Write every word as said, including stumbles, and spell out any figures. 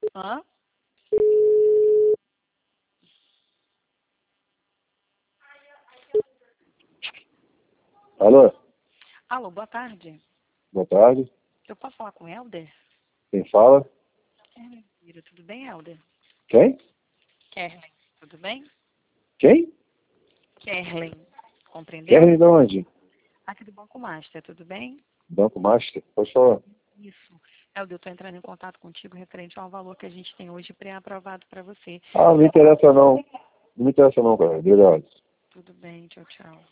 Hã? Alô? Alô, boa tarde. Boa tarde. Eu posso falar com o Helder? Quem fala? Kerlen, Vieira, tudo bem, Helder? Quem? Kerlen, tudo bem? Quem? Kerlen, compreendeu? Kerry de onde? Aqui do Banco Master, tudo bem? Banco Master. Pode falar. Isso. Helder, eu estou entrando em contato contigo referente ao valor que a gente tem hoje pré-aprovado para você. Ah, não me interessa não. Não me interessa não, cara. Obrigado. Tudo bem, tchau, tchau.